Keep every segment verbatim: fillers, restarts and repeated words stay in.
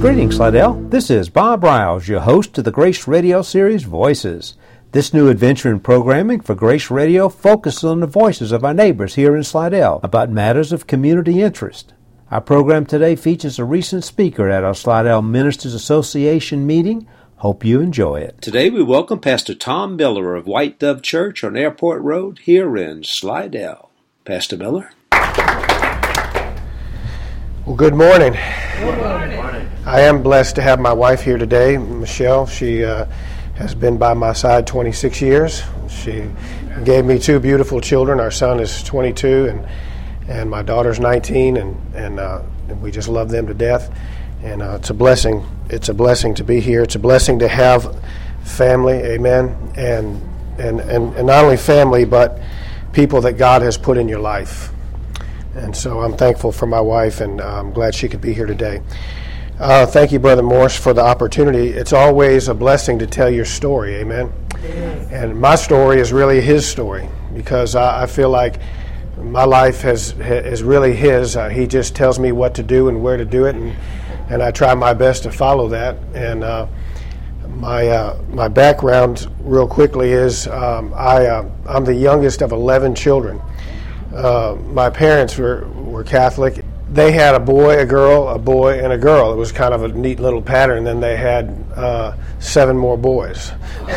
Greetings, Slidell. This is Bob Riles, your host of the Grace Radio series, Voices. This new adventure in programming for Grace Radio focuses on the voices of our neighbors here in Slidell about matters of community interest. Our program today features a recent speaker at our Slidell Ministers Association meeting. Hope you enjoy it. Today we welcome Pastor Tom Miller of White Dove Church on Airport Road here in Slidell. Pastor Miller. Well, good morning. Good morning. I am blessed to have my wife here today, Michelle. She uh, has been by my side twenty-six years. She gave me two beautiful children. Our son is twenty-two, and and my daughter's nineteen, and and, uh, and we just love them to death. And uh, it's a blessing. It's a blessing to be here. It's a blessing to have family. Amen. And and and, and not only family, but people that God has put in your life. And so I'm thankful for my wife, and I'm glad she could be here today. Uh, thank you, Brother Morse, for the opportunity. It's always a blessing to tell your story, amen? Yes. And my story is really his story, because I, I feel like my life has is really his. Uh, he just tells me what to do and where to do it, and, and I try my best to follow that. And uh, my uh, my background, real quickly, is um, I uh, I'm the youngest of eleven children. Uh, my parents were, were Catholic. They had a boy, a girl, a boy, and a girl. It was kind of a neat little pattern. Then they had uh, seven more boys,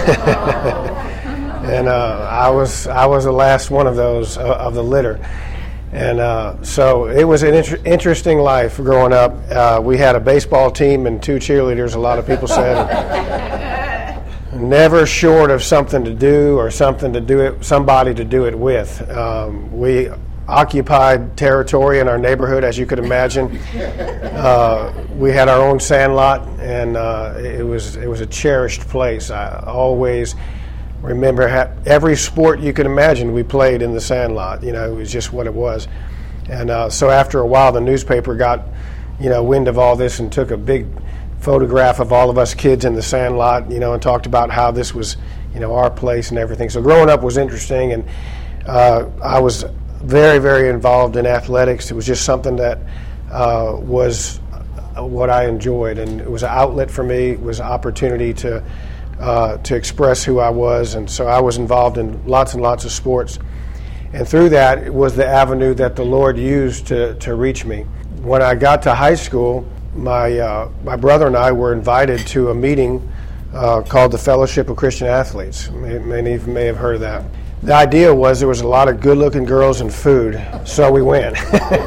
and uh, I was I was the last one of those uh, of the litter. And uh, so it was an inter- interesting life growing up. Uh, we had a baseball team and two cheerleaders. A lot of people said. Never short of something to do or something to do it, somebody to do it with. Um, we occupied territory in our neighborhood, as you could imagine. Uh, we had our own sandlot, and uh, it was it was a cherished place. I always remember ha- every sport you could imagine we played in the sandlot. You know, it was just what it was. And uh, so after a while, the newspaper got, you know, wind of all this and took a big photograph of all of us kids in the sandlot, you know, and talked about how this was, you know, our place and everything. So growing up was interesting, and uh, I was very, very involved in athletics. It was just something that uh, was what I enjoyed, and it was an outlet for me. It was an opportunity to uh, to express who I was, and so I was involved in lots and lots of sports. And through that, it was the avenue that the Lord used to, to reach me. When I got to high school, My uh, my brother and I were invited to a meeting uh, called the Fellowship of Christian Athletes. Many of you may have heard of that. The idea was there was a lot of good-looking girls and food, so we went.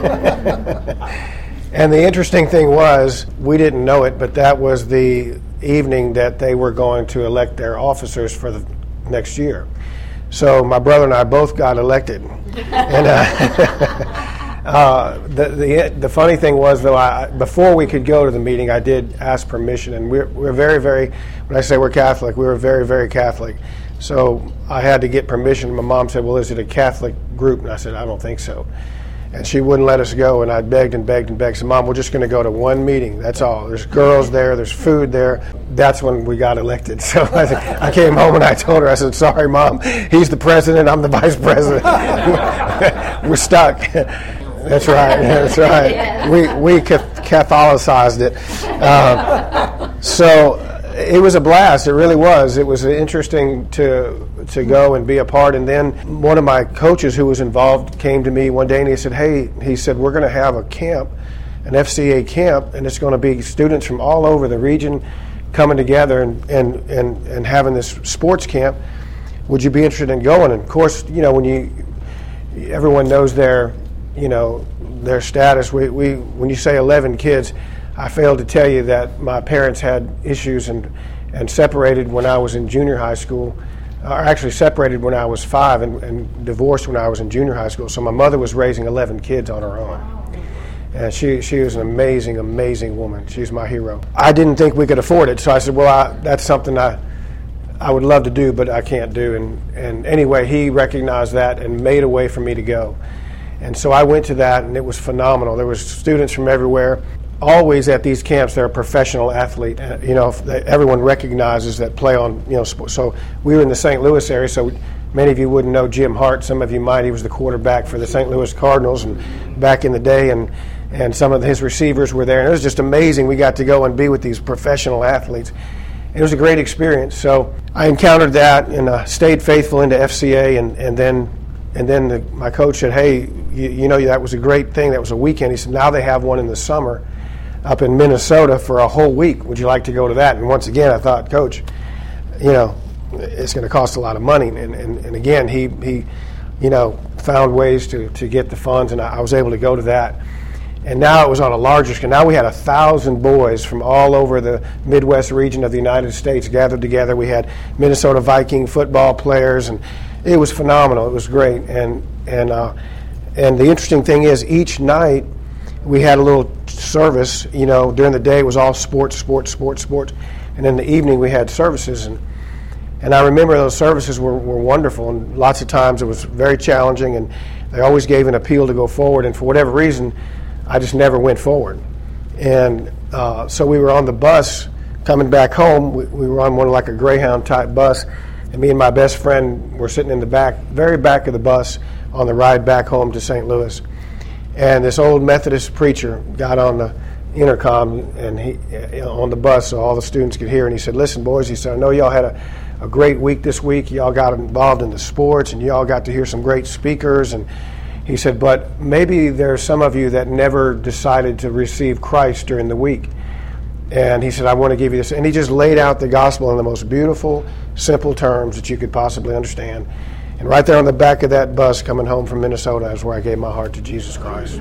And the interesting thing was, we didn't know it, but that was the evening that they were going to elect their officers for the next year. So my brother and I both got elected. And uh, Uh, the, the the funny thing was, though, I, before we could go to the meeting, I did ask permission, and we're we're very very. When I say we're Catholic, we were very very Catholic. So I had to get permission. My mom said, "Well, is it a Catholic group?" And I said, "I don't think so." And she wouldn't let us go, and I begged and begged and begged. I said, "Mom, we're just going to go to one meeting. That's all. There's girls there. There's food there." That's when we got elected. So I, I came home and I told her, I said, "Sorry, Mom. He's the president. I'm the vice president. We're stuck." That's right. That's right. Yeah. We we Catholicized it. Uh, so it was a blast. It really was. It was interesting to to go and be a part. And then one of my coaches who was involved came to me one day and he said, "Hey," he said, "we're going to have a camp, an F C A camp, and it's going to be students from all over the region coming together and and and, and having this sports camp. Would you be interested in going?" And of course, you know, when you everyone knows their you know, their status. We, we, when you say eleven kids, I failed to tell you that my parents had issues and, and separated when I was in junior high school, or actually separated when I was five and, and divorced when I was in junior high school. So my mother was raising eleven kids on her own. And she, she was an amazing, amazing woman. She's my hero. I didn't think we could afford it, so I said, well, I, that's something I I would love to do, but I can't do. And, and anyway, he recognized that and made a way for me to go. And so I went to that, and it was phenomenal. There was students from everywhere. Always at these camps, they're a professional athlete. Uh, you know, everyone recognizes that play on, you know, sports. So we were in the Saint Louis area, so many of you wouldn't know Jim Hart. Some of you might. He was the quarterback for the Saint Louis Cardinals and back in the day. And and some of his receivers were there. And it was just amazing. We got to go and be with these professional athletes. It was a great experience. So I encountered that and uh, stayed faithful into F C A, and, and then and then the, my coach said, hey, you, you know, that was a great thing. That was a weekend. He said, now they have one in the summer up in Minnesota for a whole week. Would you like to go to that? And once again, I thought, Coach, you know, it's going to cost a lot of money. And, and, and again, he, he, you know, found ways to, to get the funds, and I, I was able to go to that. And now it was on a larger scale. Now we had a thousand boys from all over the Midwest region of the United States gathered together. We had Minnesota Viking football players, and it was phenomenal. It was great. And and uh, and the interesting thing is, each night we had a little service. You know, during the day it was all sports, sports, sports, sports, and in the evening we had services. And and I remember those services were, were wonderful. And lots of times it was very challenging, and they always gave an appeal to go forward. And for whatever reason, I just never went forward. And uh, so we were on the bus coming back home. We, we were on one like a Greyhound type bus, and me and my best friend were sitting in the back, very back of the bus on the ride back home to Saint Louis. And this old Methodist preacher got on the intercom and he on the bus so all the students could hear, and he said, listen, boys, he said, I know y'all had a, a great week this week. Y'all got involved in the sports, and y'all got to hear some great speakers, and he said, but maybe there's some of you that never decided to receive Christ during the week. And he said, I want to give you this. And he just laid out the gospel in the most beautiful, simple terms that you could possibly understand. And right there on the back of that bus coming home from Minnesota is where I gave my heart to Jesus Christ.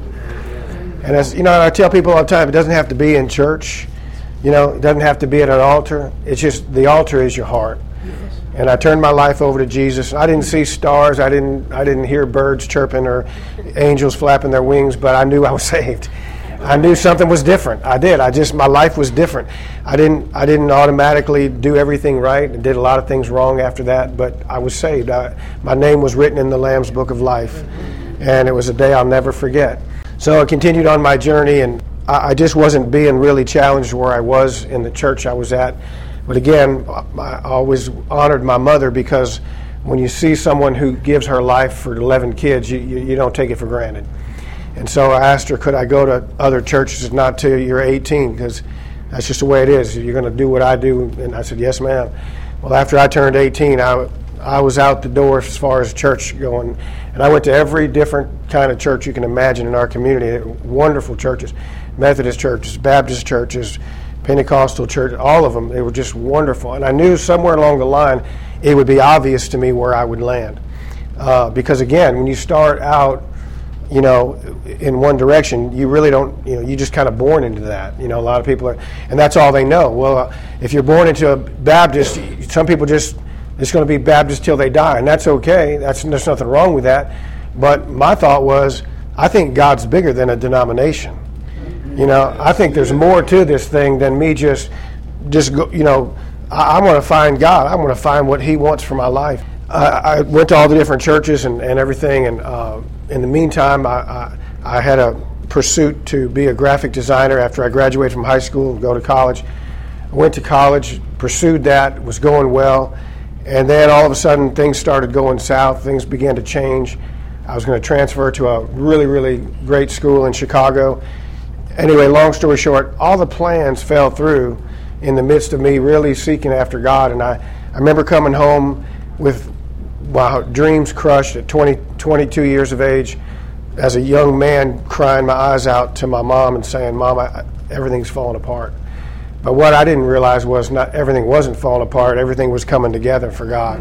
And as you know, I tell people all the time, it doesn't have to be in church. You know, it doesn't have to be at an altar. It's just the altar is your heart. And I turned my life over to Jesus. I didn't see stars. I didn't I didn't hear birds chirping or angels flapping their wings, but I knew I was saved. I knew something was different. I did. I just, my life was different. I didn't I didn't automatically do everything right and did a lot of things wrong after that, but I was saved. I, my name was written in the Lamb's Book of Life, and it was a day I'll never forget. So I continued on my journey, and I, I just wasn't being really challenged where I was in the church I was at. But again, I always honored my mother, because when you see someone who gives her life for eleven kids, you, you, you don't take it for granted. And so I asked her, could I go to other churches, not till you're eighteen, because that's just the way it is. You're going to do what I do. And I said, yes, ma'am. Well, after I turned eighteen, I, I was out the door as far as church going. And I went to every different kind of church you can imagine in our community. Wonderful churches, Methodist churches, Baptist churches, Pentecostal church, all of them. They were just wonderful. And I knew somewhere along the line it would be obvious to me where I would land. Uh, because again, when you start out, you know, in one direction, you really don't, you know, you're just kind of born into that. You know, a lot of people are, and that's all they know. Well, uh, if you're born into a Baptist, some people just, it's going to be Baptist till they die, and that's okay. That's, there's nothing wrong with that. But my thought was, I think God's bigger than a denomination. You know, I think there's more to this thing than me just, just go, you know, I, I want to find God. I want to find what He wants for my life. Uh, I went to all the different churches and, and everything, and uh, in the meantime, I, I, I had a pursuit to be a graphic designer after I graduated from high school and go to college. I went to college, pursued that, was going well, and then all of a sudden things started going south. Things began to change. I was going to transfer to a really, really great school in Chicago. Anyway, long story short, all the plans fell through in the midst of me really seeking after God. And I, I remember coming home with my dreams crushed at twenty, twenty-two years of age, as a young man, crying my eyes out to my mom and saying, Mom, I, everything's falling apart. But what I didn't realize was not everything wasn't falling apart. Everything was coming together for God.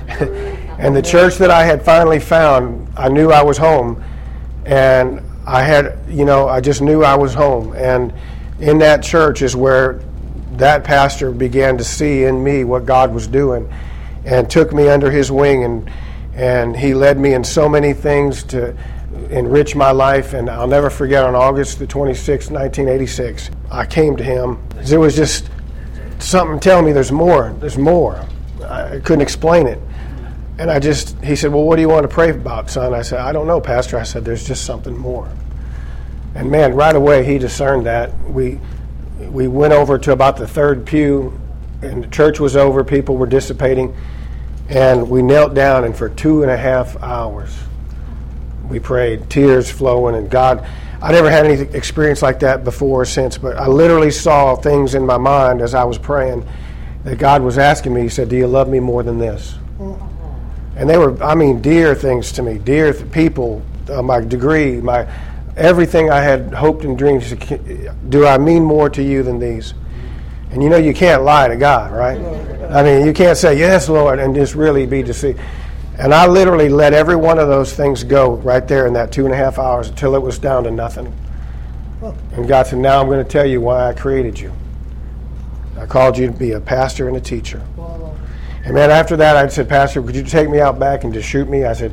And the church that I had finally found, I knew I was home. And I had, you know, I just knew I was home. And in that church is where that pastor began to see in me what God was doing, and took me under his wing, and and he led me in so many things to enrich my life. And I'll never forget, on August the twenty-sixth, nineteen eighty-six, I came to him. It was just something telling me there's more, there's more. I couldn't explain it. And I just, he said, well, what do you want to pray about, son? I said, I don't know, Pastor. I said, there's just something more. And man, right away he discerned that. We we went over to about the third pew, and the church was over, people were dissipating, and we knelt down, and for two and a half hours we prayed, tears flowing, and God, I never had any experience like that before or since, but I literally saw things in my mind as I was praying that God was asking me. He said, do you love me more than this? And they were, I mean, dear things to me, dear th- people, uh, my degree, my everything I had hoped and dreamed. Do I mean more to you than these? And you know you can't lie to God, right? I mean, you can't say, yes, Lord, and just really be deceived. And I literally let every one of those things go right there in that two and a half hours until it was down to nothing. And God said, now I'm going to tell you why I created you. I called you to be a pastor and a teacher. And man, after that, I said, Pastor, could you take me out back and just shoot me? I said,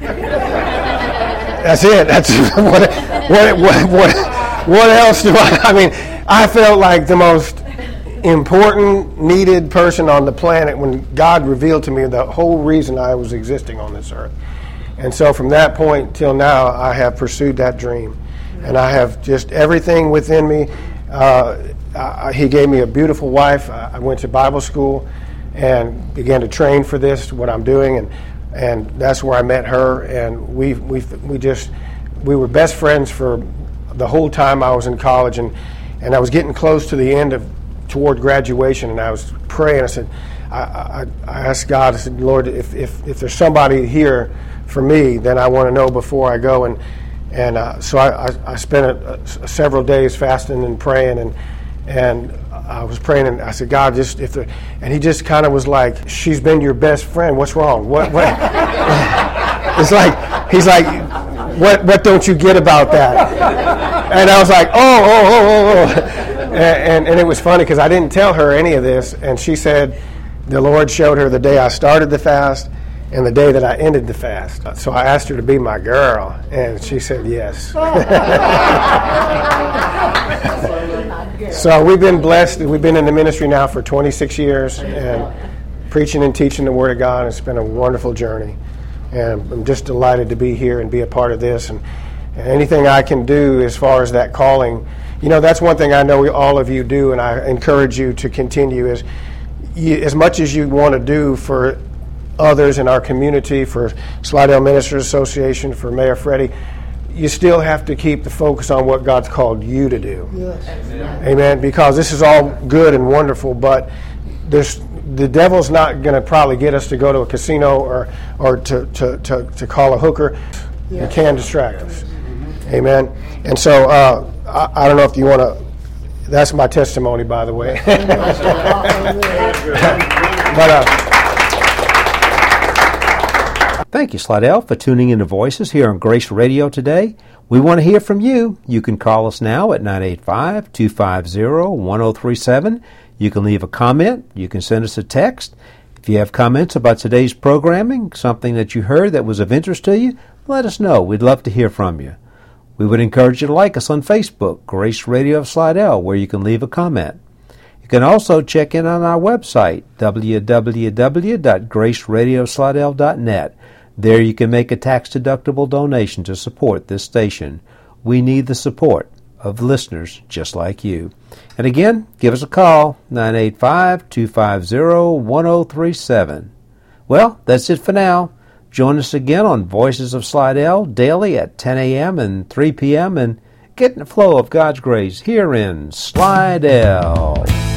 that's it. That's what, what, what, what, what else do I, I mean, I felt like the most important, needed person on the planet when God revealed to me the whole reason I was existing on this earth. And so from that point till now, I have pursued that dream. And I have just everything within me. Uh, I, he gave me a beautiful wife. I, I went to Bible school and began to train for this, what I'm doing. And, and that's where I met her. And we, we, we just, we were best friends for the whole time I was in college. And, and I was getting close to the end of toward graduation, and I was praying. I said, I, I, I asked God, I said, Lord, if, if, if there's somebody here for me, then I want to know before I go. And and uh, so I, I, I spent a, a, several days fasting and praying, and and I was praying, and I said, God, just if there, and he just kind of was like, she's been your best friend. What's wrong? What? what? It's like he's like, what? What don't you get about that? And I was like, oh, oh, oh, oh, oh. And, and it was funny because I didn't tell her any of this, and she said the Lord showed her the day I started the fast and the day that I ended the fast. So I asked her to be my girl, and she said yes. So we've been blessed. We've been in the ministry now for twenty-six years and preaching and teaching the Word of God. It's been a wonderful journey, and I'm just delighted to be here and be a part of this. And, and anything I can do as far as that calling, you know, that's one thing I know all of you do, and I encourage you to continue, is you, as much as you want to do for others in our community, for Slidell Ministers Association, for Mayor Freddie, you still have to keep the focus on what God's called you to do. Yes. Amen. Amen. Because this is all good and wonderful, but there's the devil's not going to probably get us to go to a casino or or to, to, to, to call a hooker. Yes. It can distract us. Mm-hmm. Amen. And so uh, I, I don't know if you want to. That's my testimony, by the way. but. Uh, Thank you, Slidell, for tuning into Voices here on Grace Radio today. We want to hear from you. You can call us now at nine eight five, two five zero, one zero three seven. You can leave a comment. You can send us a text. If you have comments about today's programming, something that you heard that was of interest to you, let us know. We'd love to hear from you. We would encourage you to like us on Facebook, Grace Radio of Slidell, where you can leave a comment. You can also check in on our website, w w w dot grace radio slidell dot net. There you can make a tax-deductible donation to support this station. We need the support of listeners just like you. And again, give us a call, nine eight five, two five zero, one zero three seven. Well, that's it for now. Join us again on Voices of Slidell daily at ten a.m. and three p.m. and get in the flow of God's grace here in Slidell.